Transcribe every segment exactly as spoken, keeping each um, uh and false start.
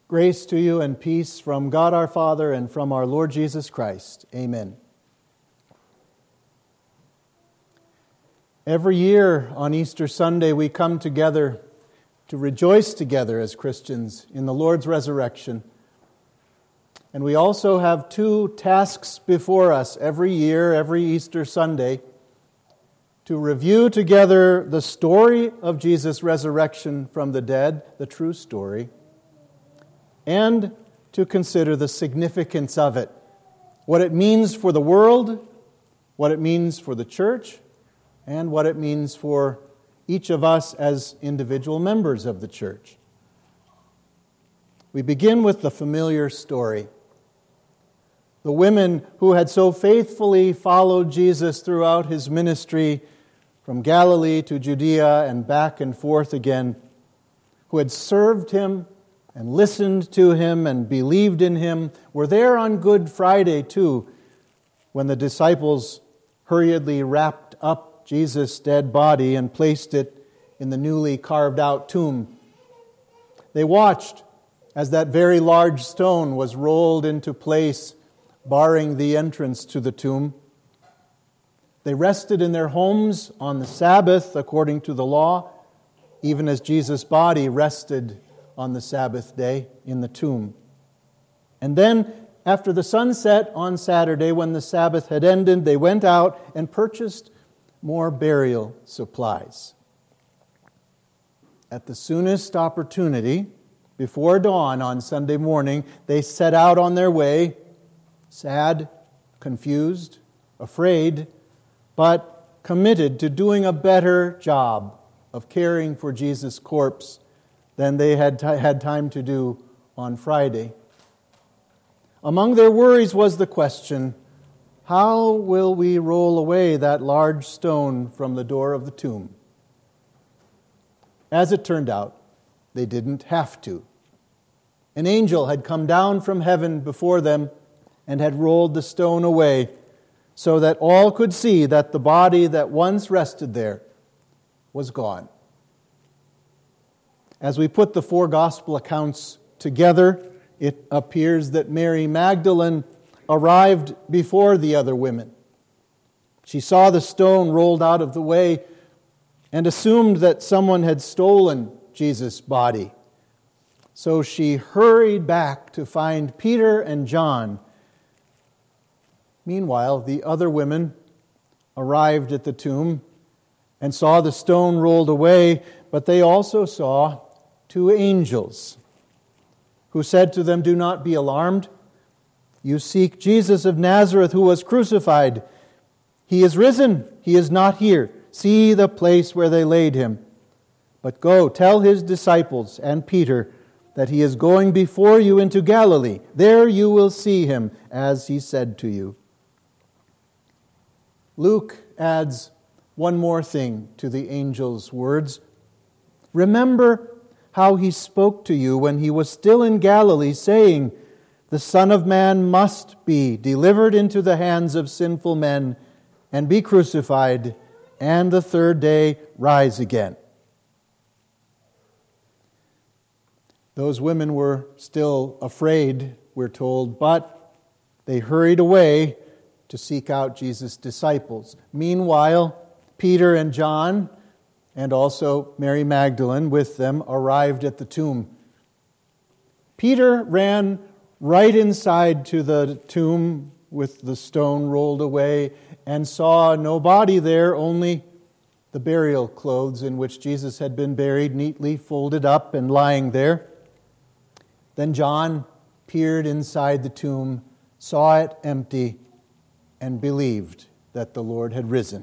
Grace to you and peace from God our Father and from our Lord Jesus Christ. Amen. Every year on Easter Sunday we come together to rejoice together as Christians in the Lord's resurrection. And we also have two tasks before us every year, every Easter Sunday, to review together the story of Jesus' resurrection from the dead, the true story, and to consider the significance of it, what it means for the world, what it means for the church, and what it means for each of us as individual members of the church. We begin with the familiar story. The women who had so faithfully followed Jesus throughout his ministry from Galilee to Judea and back and forth again, who had served him and listened to him and believed in him, were there on Good Friday too, when the disciples hurriedly wrapped up Jesus' dead body and placed it in the newly carved out tomb. They watched as that very large stone was rolled into place, barring the entrance to the tomb. They rested in their homes on the Sabbath according to the law, even as Jesus' body rested on the Sabbath day in the tomb. And then, after the sun set on Saturday, when the Sabbath had ended, they went out and purchased more burial supplies. At the soonest opportunity, before dawn on Sunday morning, they set out on their way, sad, confused, afraid, but committed to doing a better job of caring for Jesus' corpse than they had t- had time to do on Friday. Among their worries was the question, how will we roll away that large stone from the door of the tomb? As it turned out, they didn't have to. An angel had come down from heaven before them and had rolled the stone away so that all could see that the body that once rested there was gone. As we put the four gospel accounts together, it appears that Mary Magdalene arrived before the other women. She saw the stone rolled out of the way and assumed that someone had stolen Jesus' body. So she hurried back to find Peter and John. Meanwhile, the other women arrived at the tomb and saw the stone rolled away, but they also saw two angels who said to them, "Do not be alarmed. You seek Jesus of Nazareth who was crucified. He is risen. He is not here. See the place where they laid him. But go, tell his disciples and Peter that he is going before you into Galilee. There you will see him, as he said to you." Luke adds one more thing to the angel's words. "Remember how he spoke to you when he was still in Galilee, saying, 'The Son of Man must be delivered into the hands of sinful men and be crucified, and the third day rise again.'" Those women were still afraid, we're told, but they hurried away to seek out Jesus' disciples. Meanwhile, Peter and John, and also Mary Magdalene with them, arrived at the tomb. Peter ran right inside to the tomb with the stone rolled away and saw no body there, only the burial clothes in which Jesus had been buried, neatly folded up and lying there. Then John peered inside the tomb, saw it empty, and believed that the Lord had risen.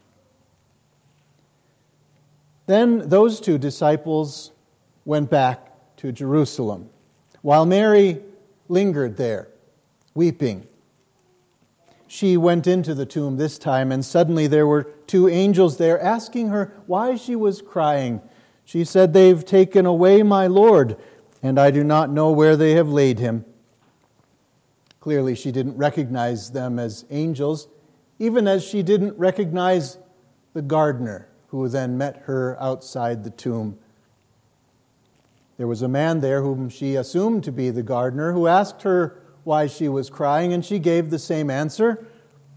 Then those two disciples went back to Jerusalem, while Mary lingered there, weeping. She went into the tomb this time, and suddenly there were two angels there asking her why she was crying. She said, "They've taken away my Lord, and I do not know where they have laid him." Clearly, she didn't recognize them as angels, even as she didn't recognize the gardener who then met her outside the tomb. There was a man there whom she assumed to be the gardener who asked her why she was crying, and she gave the same answer.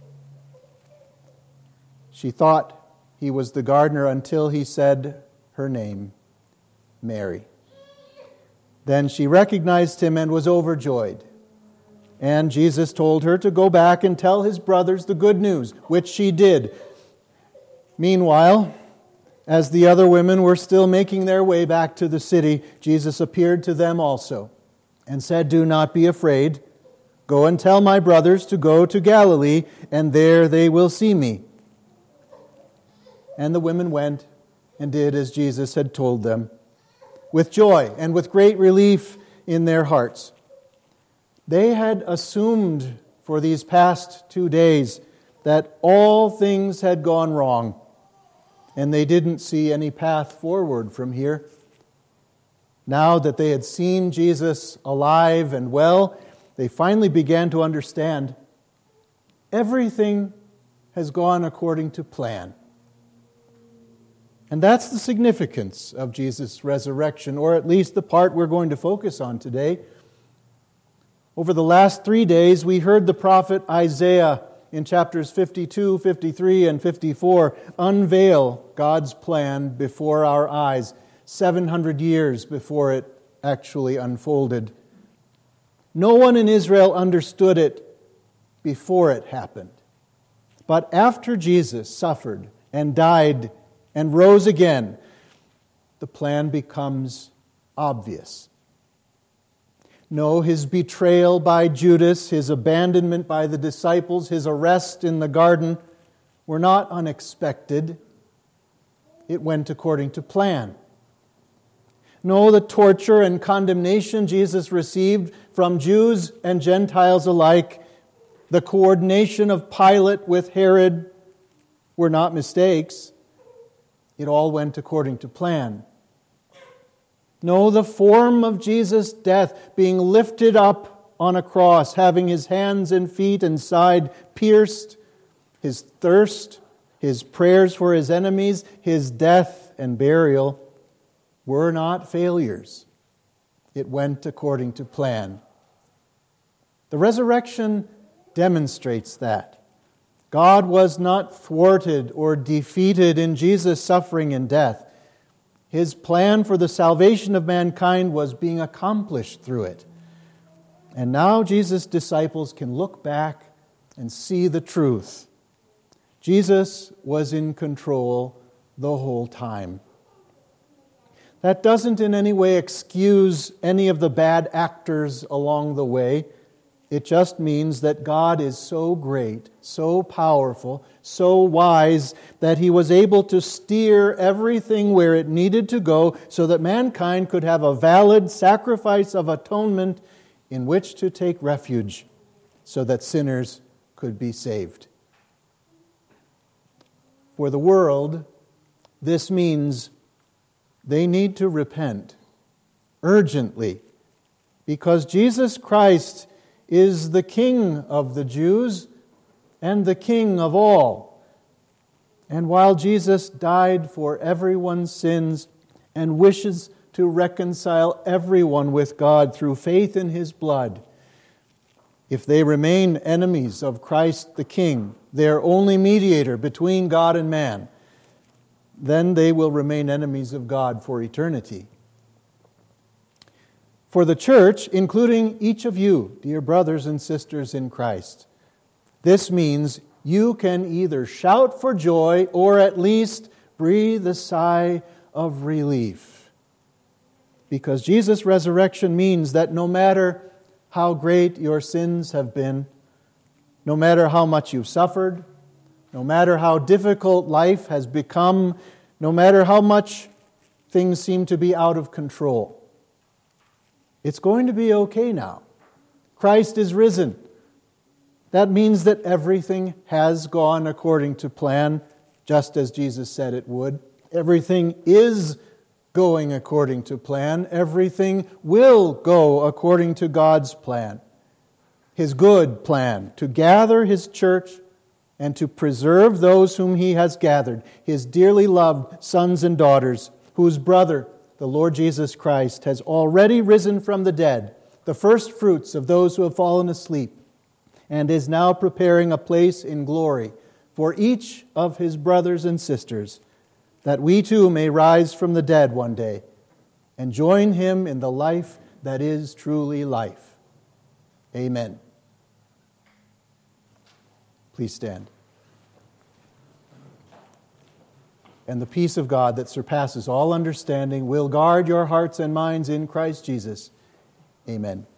She thought he was the gardener until he said her name, Mary. Then she recognized him and was overjoyed. And Jesus told her to go back and tell his brothers the good news, which she did. Meanwhile, as the other women were still making their way back to the city, Jesus appeared to them also and said, "Do not be afraid. Go and tell my brothers to go to Galilee, and there they will see me." And the women went and did as Jesus had told them, with joy and with great relief in their hearts. They had assumed for these past two days that all things had gone wrong, and they didn't see any path forward from here. Now that they had seen Jesus alive and well, they finally began to understand everything has gone according to plan. And that's the significance of Jesus' resurrection, or at least the part we're going to focus on today. Over the last three days, we heard the prophet Isaiah in chapters fifty-two, fifty-three, and fifty-four unveil God's plan before our eyes, seven hundred years before it actually unfolded. No one in Israel understood it before it happened. But after Jesus suffered and died and rose again, the plan becomes obvious. No, his betrayal by Judas, his abandonment by the disciples, his arrest in the garden were not unexpected. It went according to plan. No, the torture and condemnation Jesus received from Jews and Gentiles alike, the coordination of Pilate with Herod, were not mistakes. It all went according to plan. No, the form of Jesus' death, being lifted up on a cross, having his hands and feet and side pierced, his thirst, his prayers for his enemies, his death and burial, were not failures. It went according to plan. The resurrection demonstrates that. God was not thwarted or defeated in Jesus' suffering and death. His plan for the salvation of mankind was being accomplished through it. And now Jesus' disciples can look back and see the truth. Jesus was in control the whole time. That doesn't in any way excuse any of the bad actors along the way. It just means that God is so great, so powerful, so wise, that He was able to steer everything where it needed to go so that mankind could have a valid sacrifice of atonement in which to take refuge so that sinners could be saved. For the world, this means they need to repent urgently, because Jesus Christ is the King of the Jews and the King of all. And while Jesus died for everyone's sins and wishes to reconcile everyone with God through faith in His blood, if they remain enemies of Christ the King, their only mediator between God and man, then they will remain enemies of God for eternity. For the church, including each of you, dear brothers and sisters in Christ, this means you can either shout for joy or at least breathe a sigh of relief. Because Jesus' resurrection means that no matter how great your sins have been, no matter how much you've suffered, no matter how difficult life has become, no matter how much things seem to be out of control, it's going to be okay now. Christ is risen. That means that everything has gone according to plan, just as Jesus said it would. Everything is going according to plan. Everything will go according to God's plan. His good plan to gather His church and to preserve those whom He has gathered, His dearly loved sons and daughters, whose brother the Lord Jesus Christ, has already risen from the dead, the first fruits of those who have fallen asleep, and is now preparing a place in glory for each of his brothers and sisters, that we too may rise from the dead one day and join him in the life that is truly life. Amen. Please stand. And the peace of God that surpasses all understanding will guard your hearts and minds in Christ Jesus. Amen.